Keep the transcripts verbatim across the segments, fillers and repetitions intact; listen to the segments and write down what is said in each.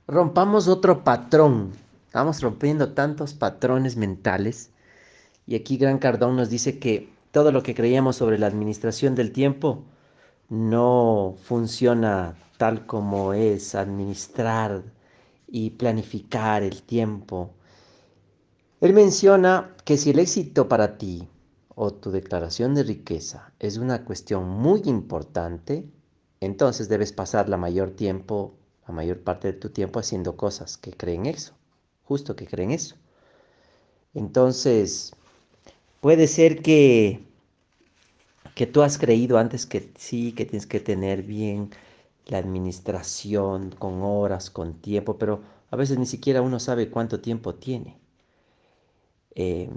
Rompamos otro patrón. Estamos rompiendo tantos patrones mentales. Y aquí Gran Cardón nos dice que todo lo que creíamos sobre la administración del tiempo no funciona tal como es administrar y planificar el tiempo. Él menciona que si el éxito para ti o tu declaración de riqueza es una cuestión muy importante, entonces debes pasar la mayor tiempo, la mayor parte de tu tiempo haciendo cosas que creen eso, justo que creen eso. Entonces, puede ser que, que tú has creído antes que sí, que tienes que tener bien la administración con horas, con tiempo, pero a veces ni siquiera uno sabe cuánto tiempo tiene. Eh,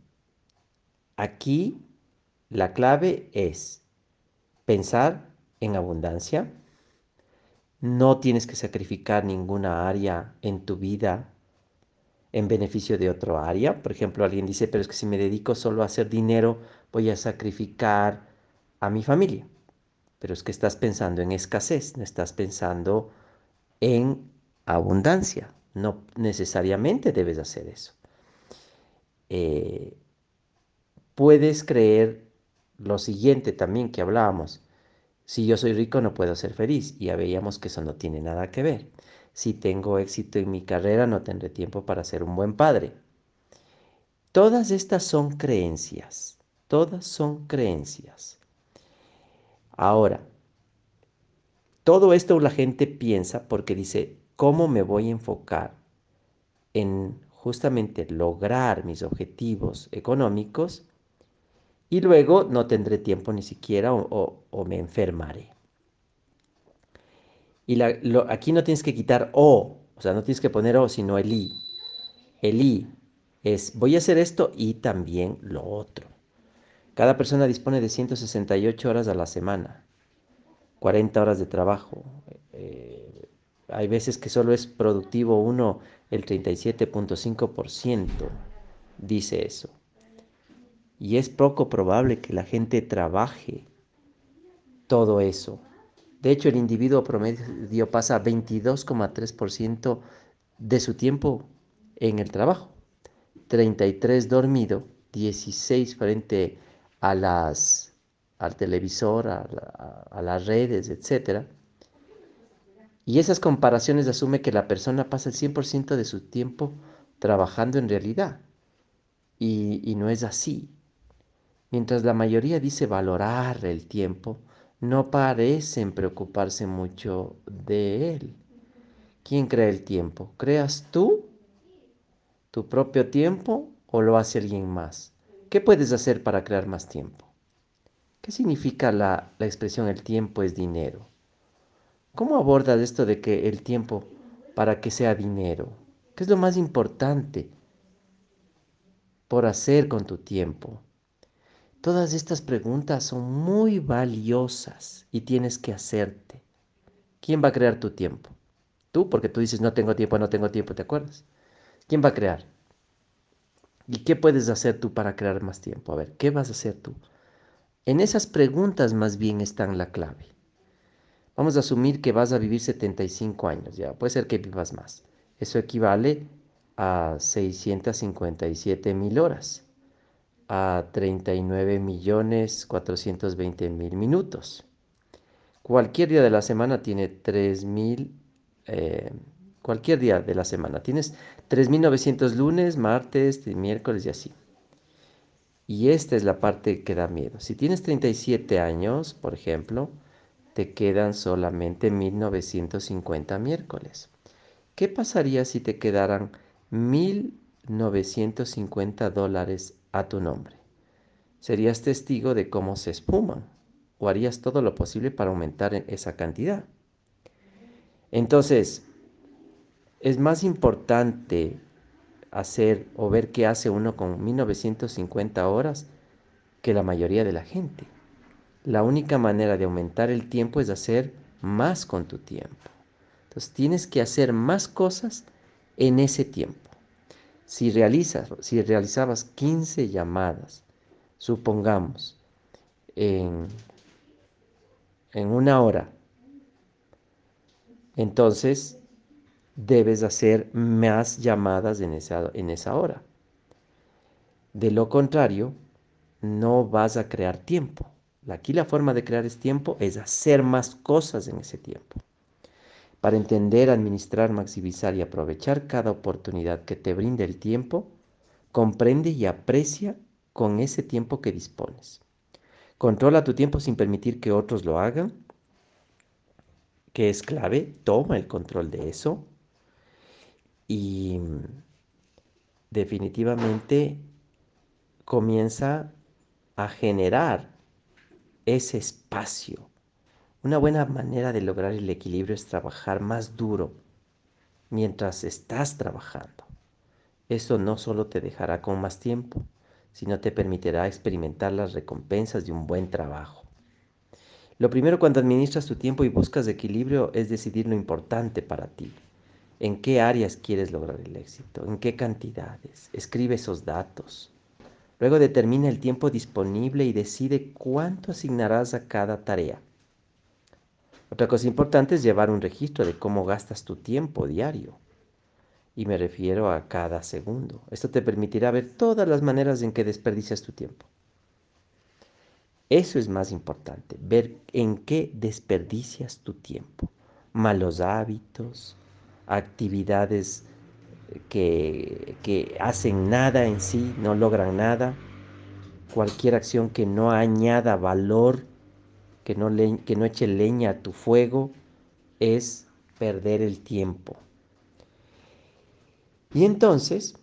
Aquí la clave es pensar en abundancia. No tienes que sacrificar ninguna área en tu vida en beneficio de otro área. Por ejemplo, alguien dice, pero es que si me dedico solo a hacer dinero, voy a sacrificar a mi familia. Pero es que estás pensando en escasez, no estás pensando en abundancia. No necesariamente debes hacer eso. Eh, Puedes creer lo siguiente también que hablábamos. Si yo soy rico no puedo ser feliz. Y ya veíamos que eso no tiene nada que ver. Si tengo éxito en mi carrera no tendré tiempo para ser un buen padre. Todas estas son creencias. Todas son creencias. Ahora, todo esto la gente piensa porque dice, ¿cómo me voy a enfocar en justamente lograr mis objetivos económicos y luego no tendré tiempo ni siquiera o, o- o me enfermaré? Y la- lo- aquí no tienes que quitar o, o sea, no tienes que poner o, sino el i. El i es voy a hacer esto y también lo otro. Cada persona dispone de ciento sesenta y ocho horas a la semana, cuarenta horas de trabajo. Eh, Hay veces que solo es productivo uno el treinta y siete punto cinco por ciento, dice eso. Y es poco probable que la gente trabaje todo eso. De hecho, el individuo promedio pasa veintidós coma tres por ciento de su tiempo en el trabajo, treinta y tres dormido, dieciséis frente a las, al televisor, a, la- a las redes, etcétera. Y esas comparaciones asume que la persona pasa el cien por ciento de su tiempo trabajando en realidad. Y, y no es así. Mientras la mayoría dice valorar el tiempo, no parecen preocuparse mucho de él. ¿Quién crea el tiempo? ¿Creas tú tu propio tiempo o lo hace alguien más? ¿Qué puedes hacer para crear más tiempo? ¿Qué significa la, la expresión el tiempo es dinero? ¿Cómo abordas esto de que el tiempo para que sea dinero? ¿Qué es lo más importante por hacer con tu tiempo? Todas estas preguntas son muy valiosas y tienes que hacerte. ¿Quién va a crear tu tiempo? Tú, porque tú dices no tengo tiempo, no tengo tiempo, ¿te acuerdas? ¿Quién va a crear? ¿Y qué puedes hacer tú para crear más tiempo? A ver, ¿qué vas a hacer tú? En esas preguntas más bien está la clave. Vamos a asumir que vas a vivir setenta y cinco años, ya, puede ser que vivas más. Eso equivale a seiscientos cincuenta y siete mil horas, a treinta y nueve millones cuatrocientos veinte mil minutos. Cualquier día de la semana tiene tres mil, eh, cualquier día de la semana. Tienes tres mil novecientos lunes, martes, miércoles y así. Y esta es la parte que da miedo. Si tienes treinta y siete años, por ejemplo, te quedan solamente mil novecientos cincuenta miércoles. ¿Qué pasaría si te quedaran mil novecientos cincuenta dólares a tu nombre? Serías testigo de cómo se esfuman o harías todo lo posible para aumentar esa cantidad. Entonces, es más importante hacer o ver qué hace uno con mil novecientos cincuenta horas que la mayoría de la gente. La única manera de aumentar el tiempo es hacer más con tu tiempo. Entonces tienes que hacer más cosas en ese tiempo. Si realizas, si realizabas quince llamadas, supongamos, en, en una hora, entonces debes hacer más llamadas en esa, en esa hora. De lo contrario, no vas a crear tiempo. Aquí la forma de crear es tiempo es hacer más cosas en ese tiempo. Para entender, administrar, maximizar y aprovechar cada oportunidad que te brinde el tiempo, comprende y aprecia con ese tiempo que dispones. Controla tu tiempo sin permitir que otros lo hagan, que es clave. Toma el control de eso y definitivamente comienza a generar ese espacio. Una buena manera de lograr el equilibrio es trabajar más duro mientras estás trabajando. Eso no solo te dejará con más tiempo, sino te permitirá experimentar las recompensas de un buen trabajo. Lo primero cuando administras tu tiempo y buscas equilibrio es decidir lo importante para ti. ¿En qué áreas quieres lograr el éxito? ¿En qué cantidades? Escribe esos datos. Luego determina el tiempo disponible y decide cuánto asignarás a cada tarea. Otra cosa importante es llevar un registro de cómo gastas tu tiempo diario. Y me refiero a cada segundo. Esto te permitirá ver todas las maneras en que desperdicias tu tiempo. Eso es más importante, ver en qué desperdicias tu tiempo. Malos hábitos, actividades que, que hacen nada en sí, no logran nada. Cualquier acción que no añada valor, que no, le, que no eche leña a tu fuego, es perder el tiempo. Y entonces,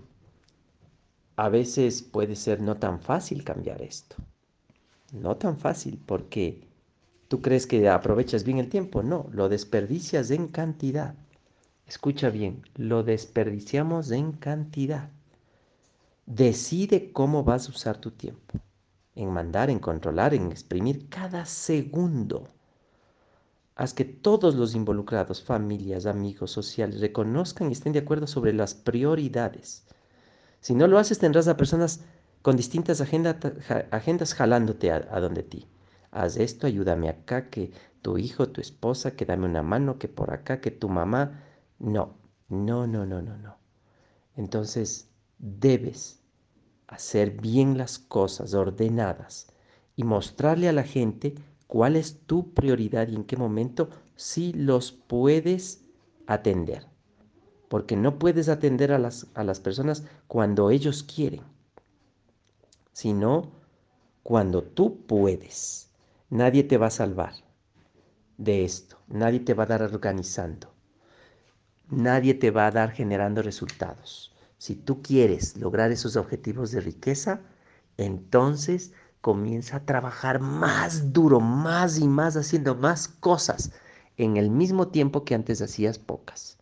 a veces puede ser no tan fácil cambiar esto. No tan fácil porque tú crees que aprovechas bien el tiempo. No, lo desperdicias en cantidad. Escucha bien, lo desperdiciamos en cantidad. Decide cómo vas a usar tu tiempo. En mandar, en controlar, en exprimir cada segundo. Haz que todos los involucrados, familias, amigos, sociales, reconozcan y estén de acuerdo sobre las prioridades. Si no lo haces, tendrás a personas con distintas agenda, ja, agendas jalándote a, a donde ti. Haz esto, ayúdame acá, que tu hijo, tu esposa, que dame una mano, que por acá, que tu mamá. No, no, no, no, no, no. Entonces, debes hacer bien las cosas ordenadas y mostrarle a la gente cuál es tu prioridad y en qué momento sí los puedes atender. Porque no puedes atender a las, a las personas cuando ellos quieren, sino cuando tú puedes. Nadie te va a salvar de esto, nadie te va a dar organizando, nadie te va a dar generando resultados. Si tú quieres lograr esos objetivos de riqueza, entonces comienza a trabajar más duro, más y más, haciendo más cosas en el mismo tiempo que antes hacías pocas.